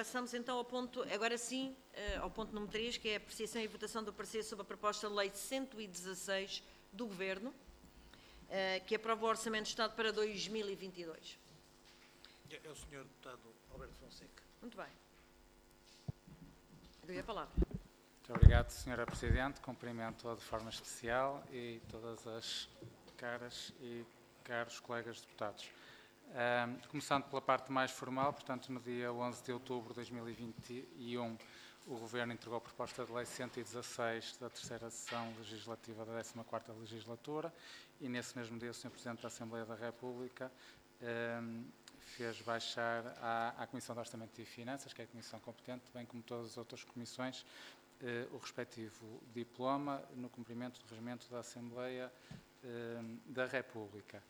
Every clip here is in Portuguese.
passamos então ao ponto, agora sim, ao ponto número 3, que é a apreciação e votação do parecer sobre a proposta de lei 116 do Governo, que aprova o Orçamento de Estado para 2022. É o Sr. Deputado Alberto Fonseca. Muito bem. Dou-lhe a palavra. Muito obrigado, Sra. Presidente. Cumprimento-a de forma especial e todas as caras e caros colegas deputados. Começando pela parte mais formal, portanto, no dia 11 de outubro de 2021, o Governo entregou a proposta de lei 116 da terceira sessão legislativa da 14ª legislatura e, nesse mesmo dia, o Sr. Presidente da Assembleia da República fez baixar à Comissão de Orçamento e Finanças, que é a comissão competente, bem como todas as outras comissões, o respectivo diploma no cumprimento do regimento da Assembleia da República.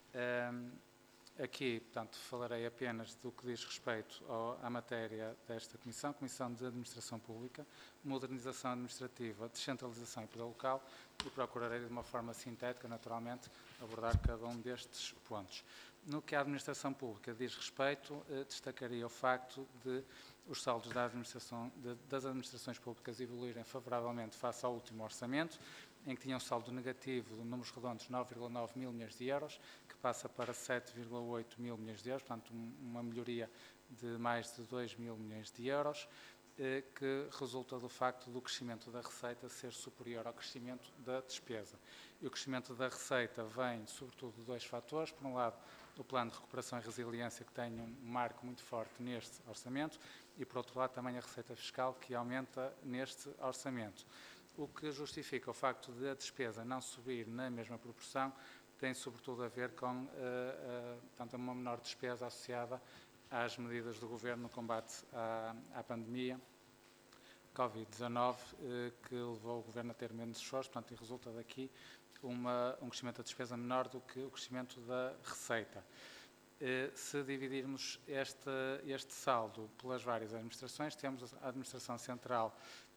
Aqui, portanto, falarei apenas do que diz respeito à matéria desta Comissão, Comissão de Administração Pública, Modernização Administrativa, Descentralização e Poder Local, e procurarei de uma forma sintética, naturalmente, abordar cada um destes pontos. No que à Administração Pública diz respeito, destacaria o facto de os saldos das administrações públicas evoluírem favoravelmente face ao último orçamento, em que tinha um saldo negativo de números redondos 9,9 mil milhões de euros, que passa para 7,8 mil milhões de euros, portanto uma melhoria de mais de 2 mil milhões de euros, que resulta do facto do crescimento da receita ser superior ao crescimento da despesa. E o crescimento da receita vem sobretudo de dois fatores. Por um lado, o Plano de Recuperação e Resiliência, que tem um marco muito forte neste orçamento, e por outro lado também a receita fiscal, que aumenta neste orçamento. O que justifica o facto de a despesa não subir na mesma proporção tem sobretudo a ver com portanto, uma menor despesa associada às medidas do Governo no combate à pandemia Covid-19, que levou o Governo a ter menos esforço, portanto, e resulta daqui um crescimento da despesa menor do que o crescimento da receita. Se dividirmos este saldo pelas várias administrações, temos a Administração Central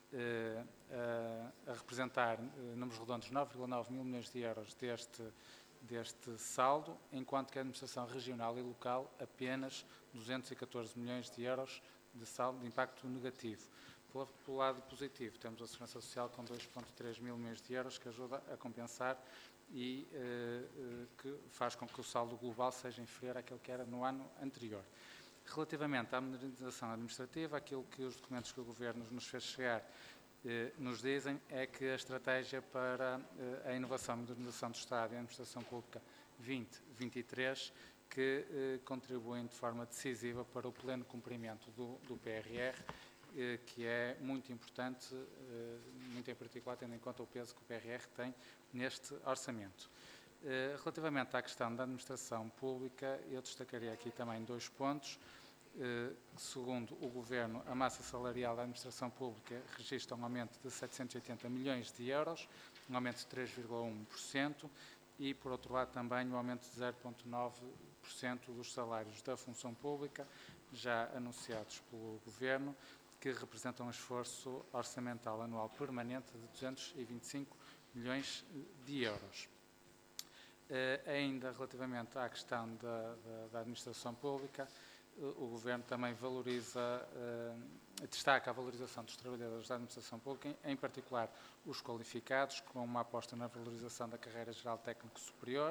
a representar números redondos 9,9 mil milhões de euros deste saldo, enquanto que a Administração Regional e Local apenas 214 milhões de euros de saldo de impacto negativo. Pelo lado positivo, temos a Segurança Social com 2,3 mil milhões de euros, que ajuda a compensar e que faz com que o saldo global seja inferior àquele que era no ano anterior. Relativamente à modernização administrativa, aquilo que os documentos que o Governo nos fez chegar nos dizem é que a estratégia para a inovação e modernização do Estado e a administração pública 2023, que contribuem de forma decisiva para o pleno cumprimento do PRR, que é muito importante, muito em particular tendo em conta o peso que o PRR tem neste orçamento. Relativamente à questão da administração pública, eu destacaria aqui também dois pontos. Segundo o Governo, a massa salarial da administração pública registra um aumento de 780 milhões de euros, um aumento de 3,1%, e, por outro lado, também um aumento de 0,9% dos salários da função pública, já anunciados pelo Governo, que representam um esforço orçamental anual permanente de 225 milhões de euros. Ainda relativamente à questão da administração pública, o Governo também destaca a valorização dos trabalhadores da administração pública, em particular os qualificados, com uma aposta na valorização da carreira geral técnico superior,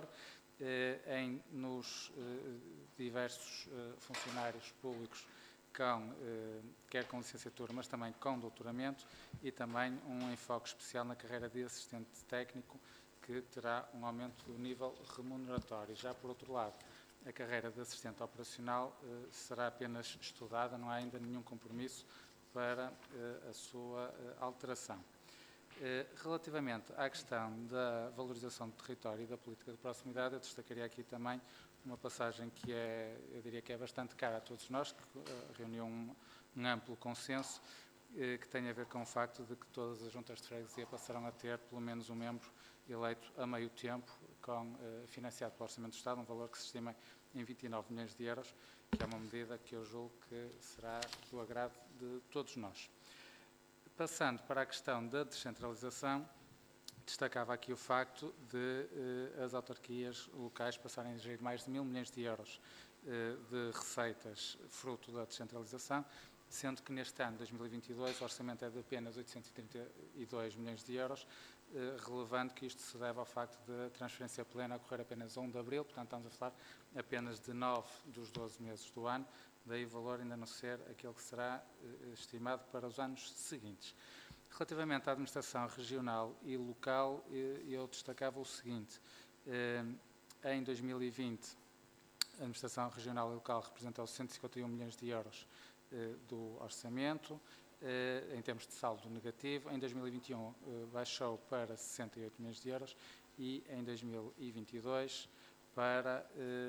nos diversos funcionários públicos quer com licenciatura, mas também com doutoramento, e também um enfoque especial na carreira de assistente técnico, que terá um aumento do nível remuneratório. Já por outro lado, a carreira de assistente operacional será apenas estudada, não há ainda nenhum compromisso para a sua alteração. Relativamente à questão da valorização do território e da política de proximidade, eu destacaria aqui também uma passagem que eu diria que é bastante cara a todos nós, que reuniu um amplo consenso, que tem a ver com o facto de que todas as juntas de freguesia passarão a ter pelo menos um membro eleito a meio tempo, financiado pelo Orçamento do Estado, um valor que se estima em 29 milhões de euros, que é uma medida que eu julgo que será do agrado de todos nós. Passando para a questão da descentralização, destacava aqui o facto de as autarquias locais passarem a gerir mais de 1.000 milhões de euros de receitas fruto da descentralização, sendo que neste ano, 2022, o orçamento é de apenas 832 milhões de euros, relevando que isto se deve ao facto de a transferência plena ocorrer apenas a 1 de abril, portanto estamos a falar apenas de 9 dos 12 meses do ano, daí o valor ainda não ser aquele que será estimado para os anos seguintes. Relativamente à administração regional e local, eu destacava o seguinte: em 2020, a administração regional e local representou 151 milhões de euros do orçamento, em termos de saldo negativo. Em 2021 baixou para 68 milhões de euros e em 2022 para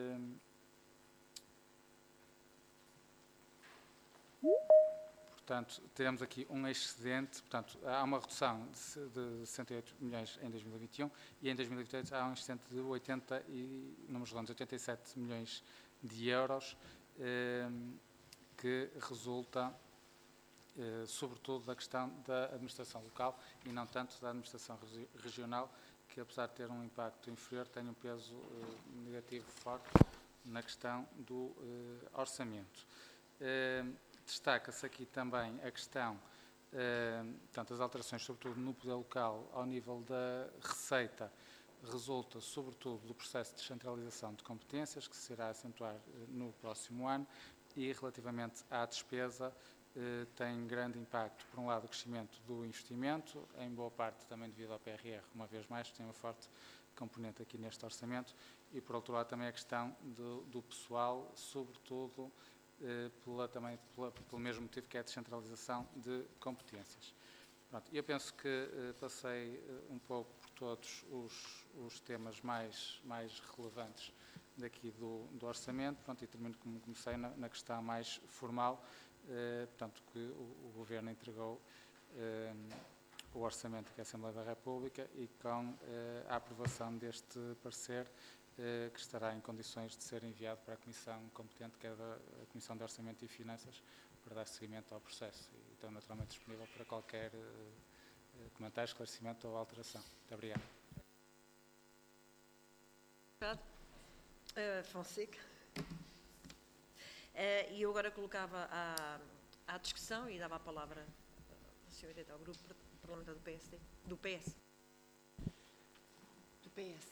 portanto, teremos aqui um excedente, portanto, há uma redução de 68 milhões em 2021 e em 2023 há um excedente de 87 milhões de euros, que resulta, sobretudo, da questão da administração local e não tanto da administração regional, que, apesar de ter um impacto inferior, tem um peso negativo forte na questão do orçamento. Destaca-se aqui também a questão, portanto, as alterações, sobretudo no poder local, ao nível da receita, resulta sobretudo do processo de descentralização de competências, que se irá acentuar no próximo ano, e relativamente à despesa, tem grande impacto, por um lado, o crescimento do investimento, em boa parte também devido ao PRR, uma vez mais, tem uma forte componente aqui neste orçamento, e por outro lado também a questão do pessoal, sobretudo pelo mesmo motivo que é a descentralização de competências. Pronto, eu penso que passei um pouco por todos os temas mais relevantes daqui do orçamento. Pronto, e termino como comecei na questão mais formal, portanto, que o Governo entregou o orçamento à Assembleia da República e com a aprovação deste parecer, que estará em condições de ser enviado para a Comissão competente, que é a Comissão de Orçamento e Finanças, para dar seguimento ao processo. E estou naturalmente disponível para qualquer comentário, esclarecimento ou alteração. Muito obrigado. Fonseca. E eu agora colocava à discussão e dava a palavra ao Sr. ao Grupo Parlamentar do PSD, do PS. Do PS.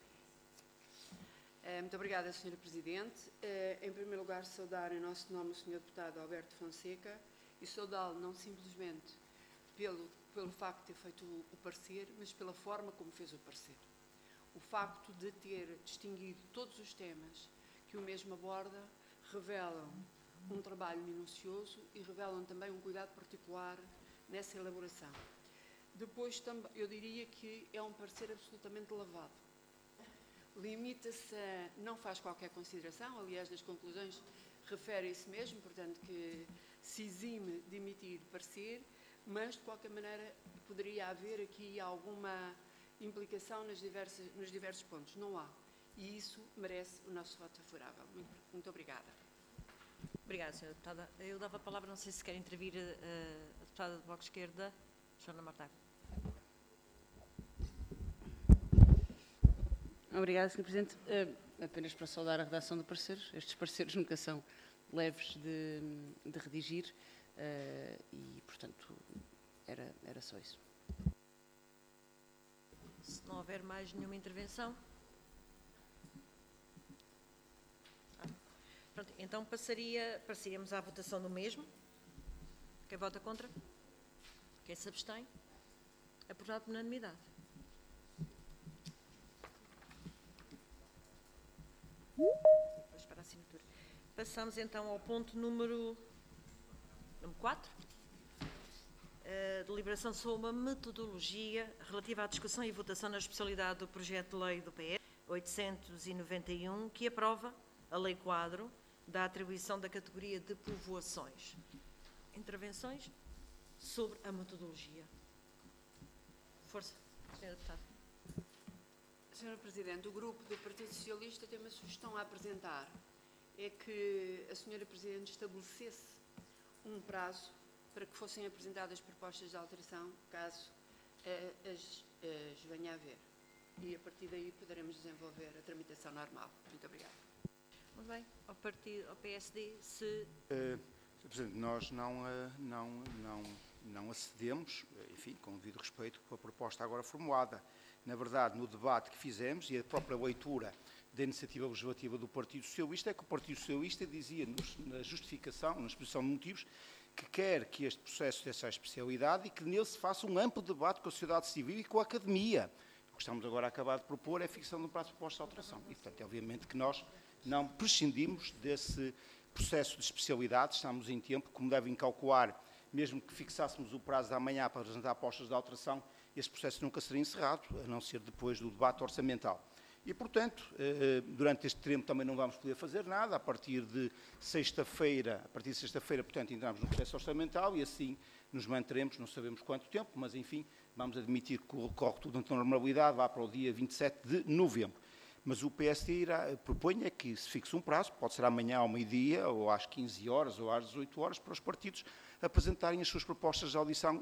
Muito obrigada, Sra. Presidente. Em primeiro lugar, saudar em nosso nome o Sr. Deputado Alberto Fonseca e saudá-lo não simplesmente pelo facto de ter feito o parecer, mas pela forma como fez o parecer. O facto de ter distinguido todos os temas que o mesmo aborda revelam um trabalho minucioso e revelam também um cuidado particular nessa elaboração. Depois, eu diria que é um parecer absolutamente lavado. Limita-se não faz qualquer consideração, aliás, das conclusões refere isso mesmo, portanto, que se exime de emitir parecer, mas, de qualquer maneira, poderia haver aqui alguma implicação nos diversos pontos. Não há. E isso merece o nosso voto favorável. Muito obrigada. Obrigada, Sra. Deputada. Eu dava a palavra, não sei se quer intervir a deputada do Bloco de Esquerda, Joana Mortágua. Obrigada, Sr. Presidente. Apenas para saudar a redação do parecer. Estes pareceres nunca são leves de redigir e, portanto, era só isso. Se não houver mais nenhuma intervenção. Pronto, então passaríamos à votação do mesmo. Quem vota contra? Quem se abstém? Aprovado por unanimidade. Depois para a assinatura. Passamos então ao ponto número 4. Deliberação sobre uma metodologia relativa à discussão e votação na especialidade do projeto de lei do PS 891, que aprova a lei quadro da atribuição da categoria de povoações. Intervenções sobre a metodologia. Força, Sra. Deputada. Sra. Presidente, o Grupo do Partido Socialista tem uma sugestão a apresentar. É que a Sra. Presidente estabelecesse um prazo para que fossem apresentadas propostas de alteração, caso as venha a haver. E, a partir daí, poderemos desenvolver a tramitação normal. Muito obrigada. Muito bem. Ao PSD, se... Sr. Presidente, nós não acedemos, enfim, com devido respeito, com a proposta agora formulada. Na verdade, no debate que fizemos e a própria leitura da iniciativa legislativa do Partido Socialista, é que o Partido Socialista dizia na justificação, na exposição de motivos, que quer que este processo dessa especialidade e que nele se faça um amplo debate com a sociedade civil e com a academia. O que estamos agora a acabar de propor é a fixação de um prazo de proposta de alteração. E, portanto, obviamente que nós não prescindimos desse processo de especialidade, estamos em tempo, como devem calcular, mesmo que fixássemos o prazo da manhã para apresentar apostas de alteração, esse processo nunca seria encerrado, a não ser depois do debate orçamental. E, portanto, durante este tempo também não vamos poder fazer nada. A partir de sexta-feira, portanto, entramos no processo orçamental e assim nos manteremos, não sabemos quanto tempo, mas, enfim, vamos admitir que corre tudo na normalidade, vá para o dia 27 de novembro. Mas o PSD propõe que se fixe um prazo, pode ser amanhã ao meio-dia, ou às 15 horas, ou às 18 horas, para os partidos apresentarem as suas propostas de audição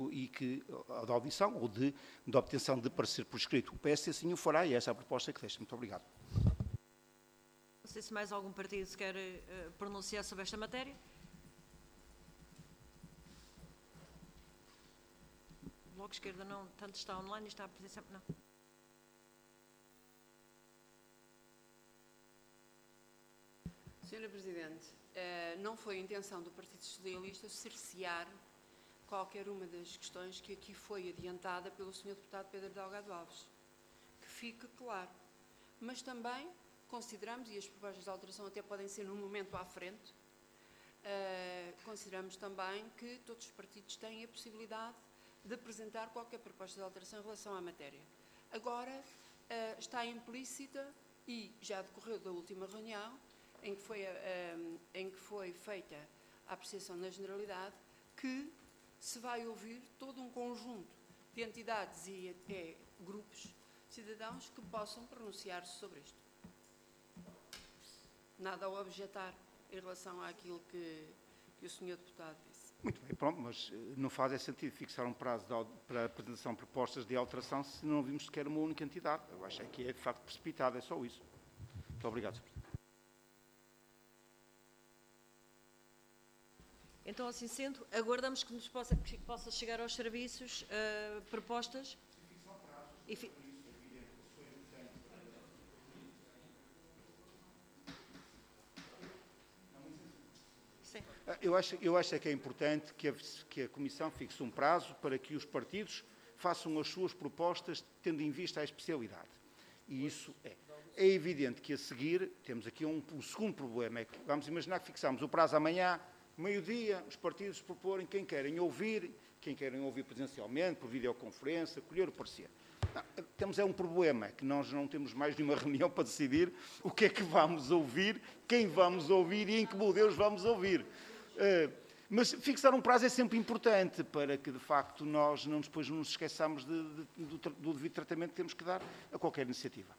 ou de obtenção de parecer por escrito. O PSD assim o fará e essa é a proposta que deixa. Muito obrigado. Não sei se mais algum partido se quer pronunciar sobre esta matéria. O Bloco de Esquerda não, tanto está online e está a presença, não. Senhora Presidente, não foi a intenção do Partido Socialista cercear qualquer uma das questões que aqui foi adiantada pelo Sr. Deputado Pedro Delgado Alves. Que fique claro. Mas também consideramos, e as propostas de alteração até podem ser num momento à frente, consideramos também que todos os partidos têm a possibilidade de apresentar qualquer proposta de alteração em relação à matéria. Agora, está implícita, e já decorreu da última reunião, em que foi feita a apreciação na generalidade, que se vai ouvir todo um conjunto de entidades e até grupos cidadãos que possam pronunciar-se sobre isto. Nada a objetar em relação àquilo que o Sr. Deputado disse. Muito bem, pronto, mas não faz sentido fixar um prazo para a apresentação de propostas de alteração se não vimos sequer uma única entidade. Eu acho que é de facto precipitado, é só isso. Muito obrigado, Sr. Presidente. Então, assim sendo, aguardamos que possa chegar aos serviços propostas. Sim. Eu acho que é importante que a Comissão fixe um prazo para que os partidos façam as suas propostas tendo em vista a especialidade. E isso é. É evidente que a seguir temos aqui um segundo problema, é que vamos imaginar que fixamos o prazo amanhã, meio-dia, os partidos proporem quem querem ouvir presencialmente, por videoconferência, colher o parecer. Temos um problema, que nós não temos mais nenhuma reunião para decidir o que é que vamos ouvir, quem vamos ouvir e em que modelos vamos ouvir. Mas fixar um prazo é sempre importante para que, de facto, nós depois não nos esqueçamos do devido tratamento que temos que dar a qualquer iniciativa.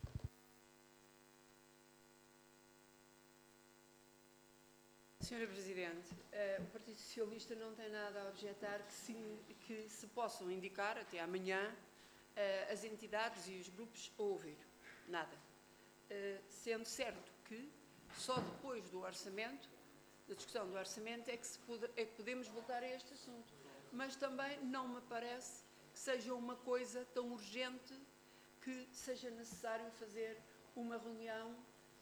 Senhora Presidente, o Partido Socialista não tem nada a objetar que se possam indicar, até amanhã, as entidades e os grupos a ouvir. Nada. Sendo certo que só depois do orçamento, da discussão do orçamento, é que podemos voltar a este assunto. Mas também não me parece que seja uma coisa tão urgente que seja necessário fazer uma reunião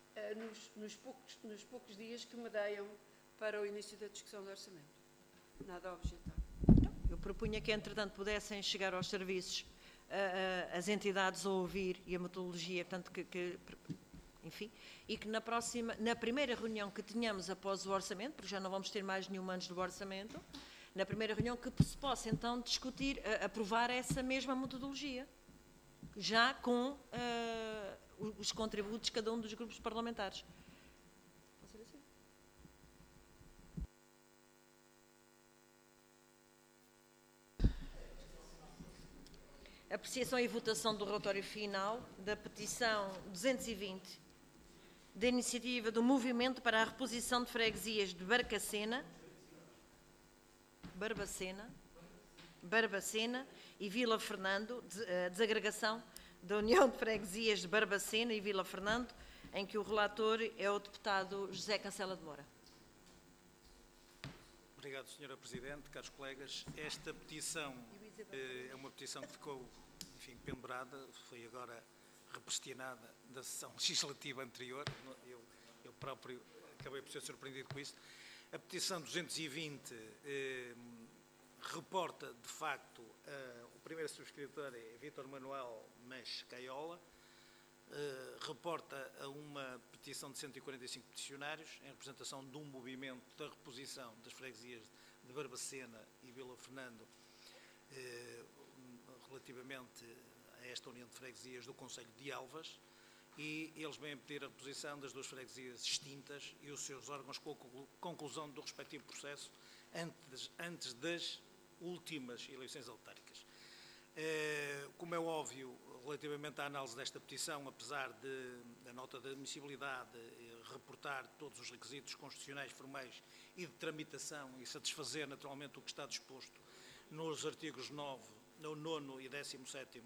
nos poucos dias que me deiam para o início da discussão do orçamento. Nada a objetar. Eu propunha que, entretanto, pudessem chegar aos serviços as entidades a ouvir e a metodologia, portanto, enfim, e que na primeira reunião que tenhamos após o orçamento, porque já não vamos ter mais nenhum antes do orçamento, na primeira reunião que se possa, então, discutir, aprovar essa mesma metodologia, já com os contributos de cada um dos grupos parlamentares. Pode ser assim? Apreciação e votação do relatório final da petição 220 da iniciativa do Movimento para a Reposição de Freguesias de Barbacena e Vila Fernando, desagregação da União de Freguesias de Barbacena e Vila Fernando, em que o relator é o deputado José Cancela de Moura. Obrigado, Sra. Presidente, caros colegas. Esta petição é uma petição que ficou, enfim, pendurada, foi agora represtinada da sessão legislativa anterior. Eu próprio acabei por ser surpreendido com isso. A petição 220 reporta, de facto, o primeiro subscritor é Vítor Manuel Mex Caiola, reporta a uma petição de 145 peticionários em representação de um movimento da reposição das freguesias de Barbacena e Vila Fernando relativamente a esta união de freguesias do concelho de Elvas, e eles vêm pedir a reposição das duas freguesias extintas e os seus órgãos com a conclusão do respectivo processo antes das últimas eleições autárquicas. Como é óbvio, relativamente à análise desta petição, apesar da nota de admissibilidade reportar todos os requisitos constitucionais formais e de tramitação e satisfazer naturalmente o que está disposto nos artigos 9 e 17º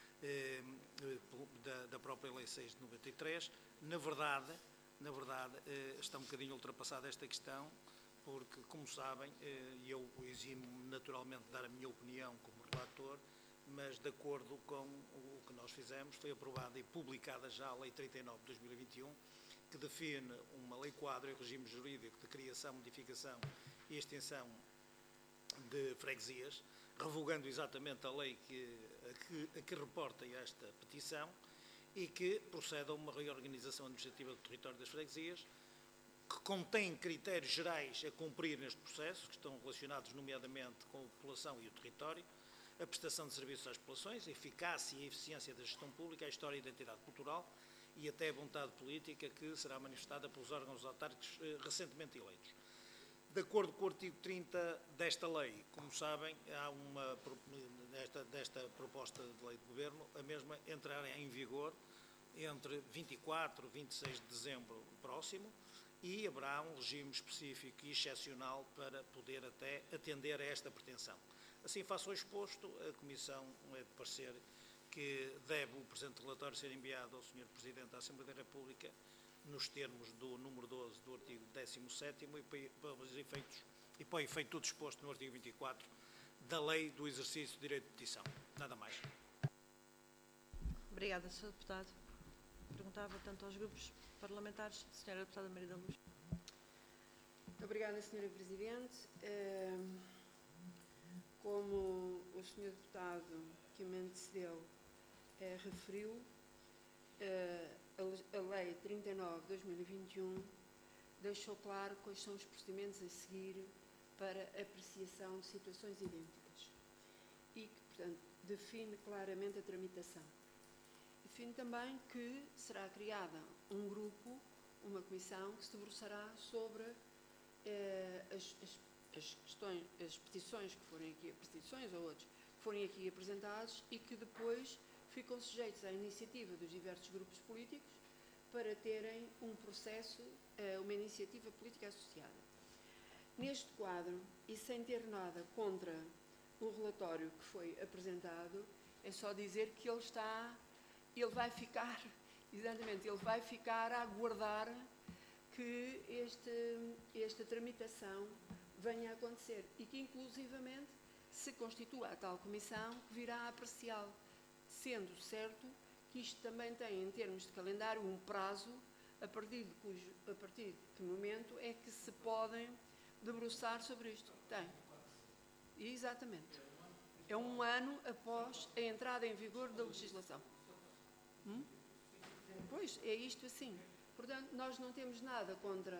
da própria Lei 6 de 93, na verdade, está um bocadinho ultrapassada esta questão, porque, como sabem, eu eximo naturalmente de dar a minha opinião como relator, mas de acordo com o que nós fizemos, foi aprovada e publicada já a Lei 39 de 2021, que define uma lei quadro e regime jurídico de criação, modificação e extinção de freguesias, revogando exatamente a lei que reporta esta petição e que procede a uma reorganização administrativa do território das freguesias, que contém critérios gerais a cumprir neste processo, que estão relacionados nomeadamente com a população e o território, a prestação de serviços às populações, a eficácia e a eficiência da gestão pública, a história e a identidade cultural e até a vontade política que será manifestada pelos órgãos autárquicos recentemente eleitos. De acordo com o artigo 30 desta lei, como sabem, há desta proposta de lei de governo, a mesma entrará em vigor entre 24 e 26 de dezembro próximo, e haverá um regime específico e excepcional para poder até atender a esta pretensão. Assim, face ao exposto, a Comissão é de parecer que deve o presente relatório ser enviado ao Sr. Presidente da Assembleia da República nos termos do número 12 do artigo 17º e para o efeito do disposto no artigo 24 da Lei do Exercício do Direito de Petição. Nada mais. Obrigada, Sr. Deputado. Perguntava tanto aos grupos parlamentares. Sra. Deputada Maria da Luz. Muito obrigada, Sra. Presidente. Como o Sr. Deputado que me antecedeu referiu, a Lei 39 de 2021 deixou claro quais são os procedimentos a seguir para apreciação de situações idênticas e que, portanto, define claramente a tramitação. Define também que será criada um grupo, uma comissão, que se debruçará sobre as petições que forem aqui, petições ou outros, que forem aqui apresentados e que depois ficam sujeitos à iniciativa dos diversos grupos políticos para terem um processo, uma iniciativa política associada. Neste quadro, e sem ter nada contra o relatório que foi apresentado, é só dizer que ele vai ficar a aguardar que esta tramitação venha a acontecer e que, inclusivamente, se constitua a tal comissão que virá a apreciá-lo, sendo certo que isto também tem, em termos de calendário, um prazo a partir de que momento é que se podem debruçar sobre isto. Tem. Exatamente. É um ano após a entrada em vigor da legislação. Pois, é isto assim. Portanto, nós não temos nada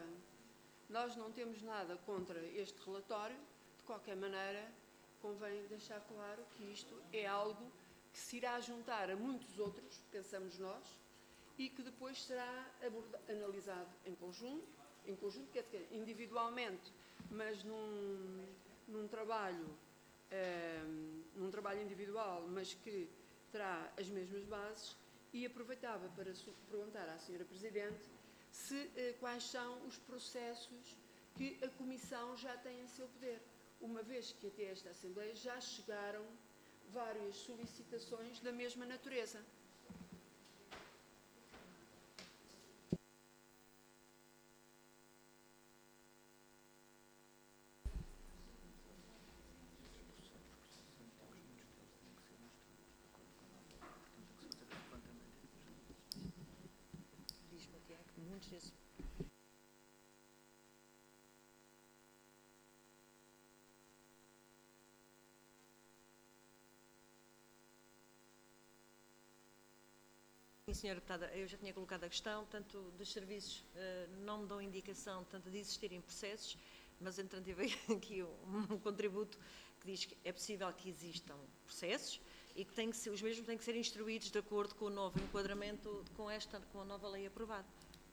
contra este relatório. De qualquer maneira, convém deixar claro que isto é algo que se irá juntar a muitos outros, pensamos nós, e que depois será analisado em conjunto, quer dizer, individualmente, mas num trabalho individual, mas que terá as mesmas bases. E aproveitava para perguntar à Sra. Presidente quais são os processos que a Comissão já tem em seu poder, uma vez que até esta Assembleia já chegaram várias solicitações da mesma natureza. antes disso. Sim, senhora deputada, eu já tinha colocado a questão, tanto dos serviços não me dão indicação tanto de existirem processos, mas entretanto tive aqui um contributo que diz que é possível que existam processos e que os mesmos têm que ser instruídos de acordo com o novo enquadramento, com a nova lei aprovada.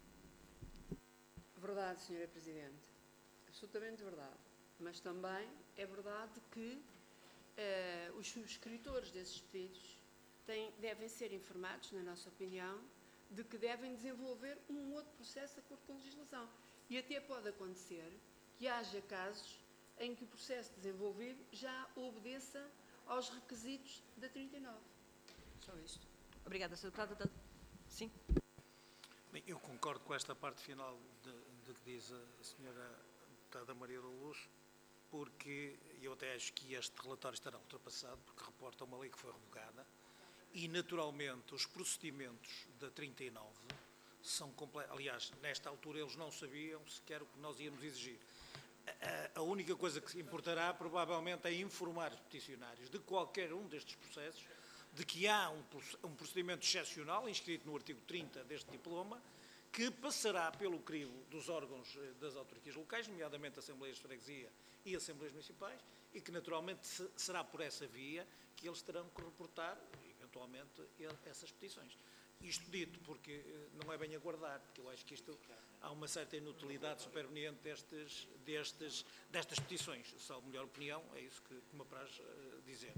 Verdade, Sra. Presidente. Absolutamente verdade. Mas também é verdade que os subscritores desses pedidos devem ser informados, na nossa opinião, de que devem desenvolver um outro processo de acordo com a legislação. E até pode acontecer que haja casos em que o processo desenvolvido já obedeça aos requisitos da 39. Só isto. Obrigada, Sra. Deputada. Sim. Bem, eu concordo com esta parte final de que diz a Sra. Deputada Maria da Luz, porque eu até acho que este relatório estará ultrapassado, porque reporta uma lei que foi revogada e, naturalmente, os procedimentos da 39 são completos. Aliás, nesta altura eles não sabiam sequer o que nós íamos exigir. A única coisa que importará, provavelmente, é informar os peticionários de qualquer um destes processos de que há um procedimento excepcional inscrito no artigo 30 deste diploma, que passará pelo crivo dos órgãos das autarquias locais, nomeadamente Assembleias de Freguesia e Assembleias Municipais, e que naturalmente será por essa via que eles terão que reportar, eventualmente, essas petições. Isto dito porque não é bem aguardar, porque eu acho que há uma certa inutilidade superveniente destas petições. Salvo melhor opinião, é isso que me apraz dizer.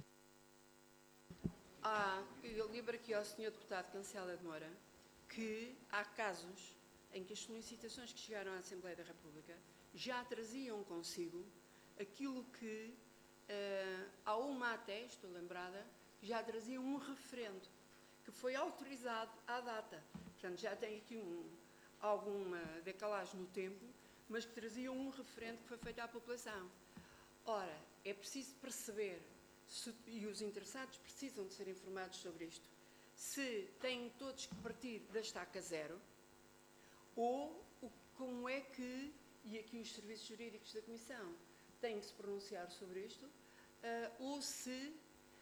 Eu lembro aqui ao Sr. Deputado Cancela de Moura que há casos em que as solicitações que chegaram à Assembleia da República já traziam consigo aquilo que, há uma até, estou lembrada, já trazia um referendo que foi autorizado à data. Portanto, já tem aqui alguma decalagem no tempo, mas que trazia um referendo que foi feito à população. Ora, é preciso perceber, e os interessados precisam de ser informados sobre isto, se têm todos que partir da estaca zero, ou como é que, e aqui os serviços jurídicos da Comissão têm que se pronunciar sobre isto, ou se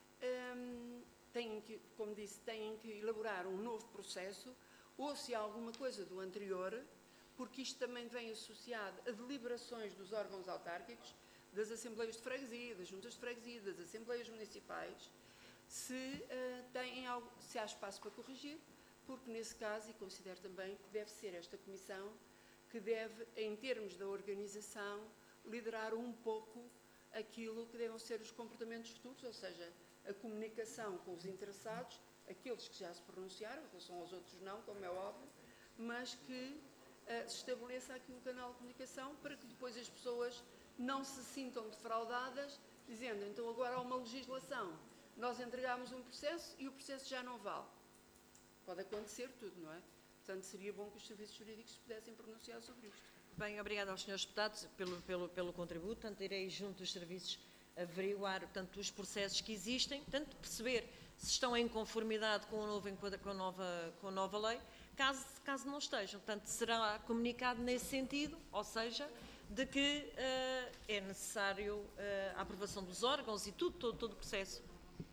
têm que, como disse, têm que elaborar um novo processo, ou se há alguma coisa do anterior, porque isto também vem associado a deliberações dos órgãos autárquicos, das Assembleias de Freguesia, das Juntas de Freguesia, das Assembleias Municipais, se há espaço para corrigir, porque nesse caso, e considero também que deve ser esta Comissão que deve, em termos da organização, liderar um pouco aquilo que devem ser os comportamentos futuros, ou seja, a comunicação com os interessados, aqueles que já se pronunciaram, em relação aos outros não, como é óbvio, mas que se estabeleça aqui um canal de comunicação para que depois as pessoas não se sintam defraudadas, dizendo, então agora há uma legislação, nós entregámos um processo e o processo já não vale. Pode acontecer tudo, não é? Portanto, seria bom que os serviços jurídicos pudessem pronunciar sobre isto. Bem, obrigada aos senhores deputados pelo contributo. Portanto, irei junto dos serviços averiguar os processos que existem, tanto perceber se estão em conformidade com a nova lei, caso não estejam. Portanto, será comunicado nesse sentido, ou seja, de que é necessário a aprovação dos órgãos e todo o processo.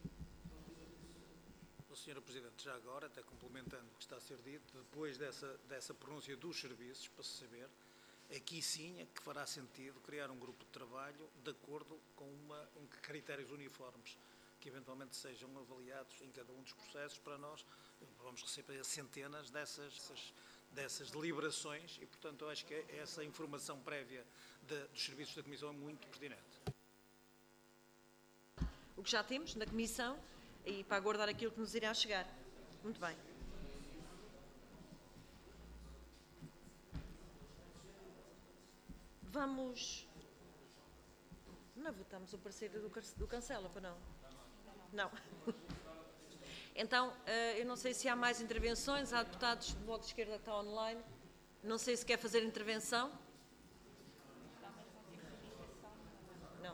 Sra. Presidente, já agora, até complementando o que está a ser dito, depois dessa pronúncia dos serviços, para se saber, aqui sim é que fará sentido criar um grupo de trabalho de acordo com critérios uniformes, que eventualmente sejam avaliados em cada um dos processos. Para nós, vamos receber centenas dessas deliberações e, portanto, eu acho que essa informação prévia dos serviços da Comissão é muito pertinente. O que já temos na Comissão e para aguardar aquilo que nos irá chegar. Muito bem. Vamos... Não votamos o parecer do Cancela, para não? Não. Então, eu não sei se há mais intervenções. Há deputados do Bloco de Esquerda que está online. Não sei se quer fazer intervenção. Não.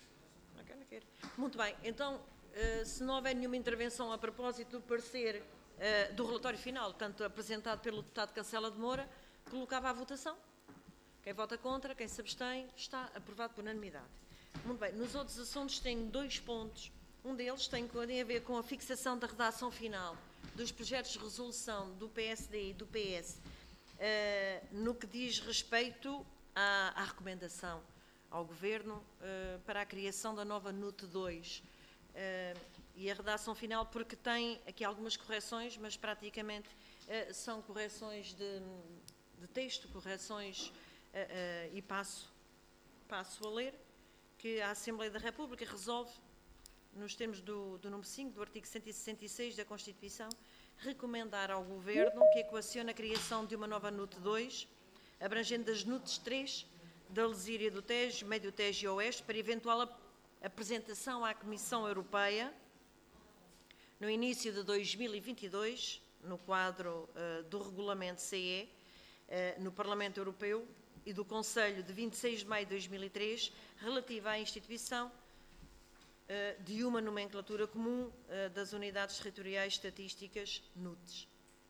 Não quero. Muito bem. Então, se não houver nenhuma intervenção a propósito do parecer do relatório final, portanto, apresentado pelo deputado Cancela de Moura, colocava à votação. Quem vota contra, quem se abstém, está aprovado por unanimidade. Muito bem, nos outros assuntos tenho 2 pontos. Um deles tem a ver com a fixação da redação final dos projetos de resolução do PSD e do PS, no que diz respeito à recomendação ao Governo para a criação da nova NUT 2. E a redação final, porque tem aqui algumas correções, mas praticamente são correções de texto, correções, e passo a ler, que a Assembleia da República resolve, nos termos do número 5 do artigo 166 da Constituição, recomendar ao Governo que equacione a criação de uma nova NUT 2, abrangendo as NUTs 3 da Lesíria do Tejo, Médio Tejo e Oeste, para eventual apresentação à Comissão Europeia no início de 2022, no quadro do Regulamento CE, no Parlamento Europeu e do Conselho de 26 de maio de 2003, relativa à instituição de uma nomenclatura comum das Unidades Territoriais Estatísticas NUTs.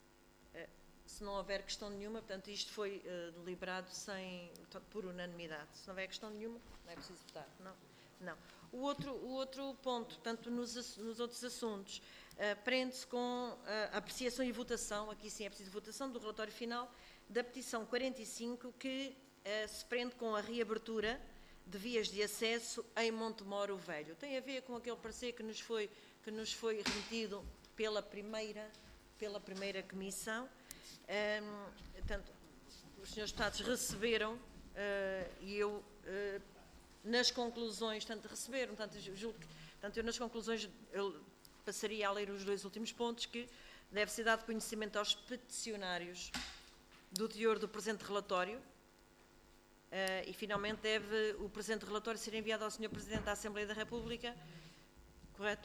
Se não houver questão nenhuma, portanto, isto foi deliberado por unanimidade. Se não houver questão nenhuma, não é preciso votar. Não. O outro ponto, portanto, nos outros assuntos, prende-se com a apreciação e votação, aqui sim é preciso votação, do relatório final da petição 45, que se prende com a reabertura de vias de acesso em Montemoro Velho. Tem a ver com aquele parecer que nos foi remetido pela primeira comissão. Portanto, os senhores deputados receberam e eu, nas conclusões, receberam, julgo que, eu nas conclusões eu passaria a ler os 2 últimos pontos, que deve ser dado conhecimento aos peticionários do teor do presente relatório e, finalmente, deve o presente relatório ser enviado ao Sr. Presidente da Assembleia da República, correto?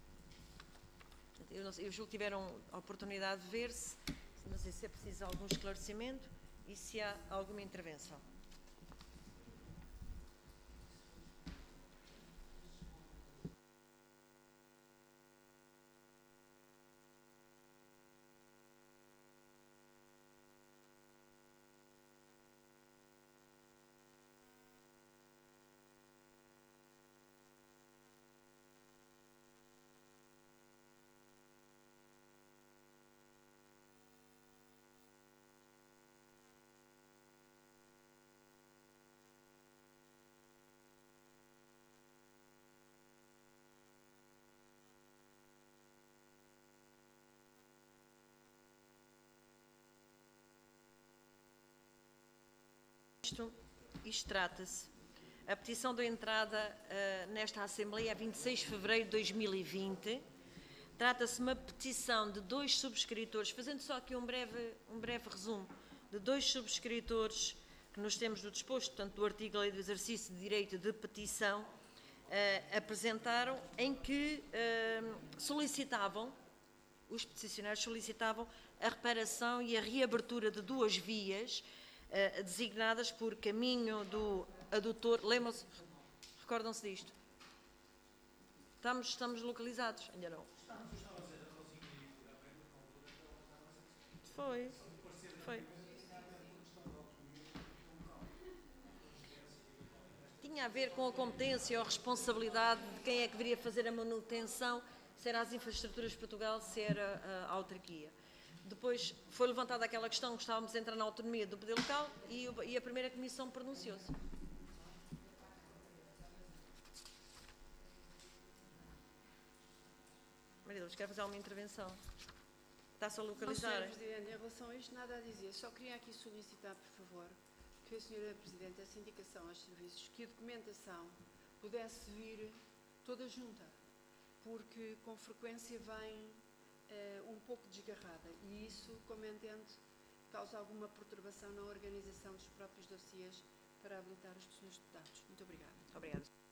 Eu julgo que tiveram a oportunidade de ver-se, não sei se é preciso algum esclarecimento e se há alguma intervenção. Isto trata-se. A petição de entrada nesta Assembleia é 26 de fevereiro de 2020. Trata-se de uma petição de 2 subscritores, fazendo só aqui um breve resumo, de 2 subscritores que nos temos do disposto, portanto, do artigo da Lei do Exercício de Direito de Petição, apresentaram, em que os peticionários solicitavam a reparação e a reabertura de 2 vias designadas por caminho do adutor. Lembram-se? Recordam-se disto? Estamos localizados? Ainda não. Foi. Tinha a ver com a competência ou a responsabilidade de quem é que deveria fazer a manutenção, se era as infraestruturas de Portugal, se era a autarquia. Depois foi levantada aquela questão que estávamos a entrar na autonomia do poder local e a primeira comissão pronunciou-se. Maria Lourdes, quer fazer alguma intervenção? Está-se a localizar? Sr. Presidente, em relação a isto, nada a dizer. Só queria aqui solicitar, por favor, que a Sra. Presidente desse indicação aos serviços que a documentação pudesse vir toda junta, porque com frequência vem um pouco desgarrada e isso, como entendo, causa alguma perturbação na organização dos próprios dossiês para habilitar os senhores deputados. Muito obrigada. Obrigada.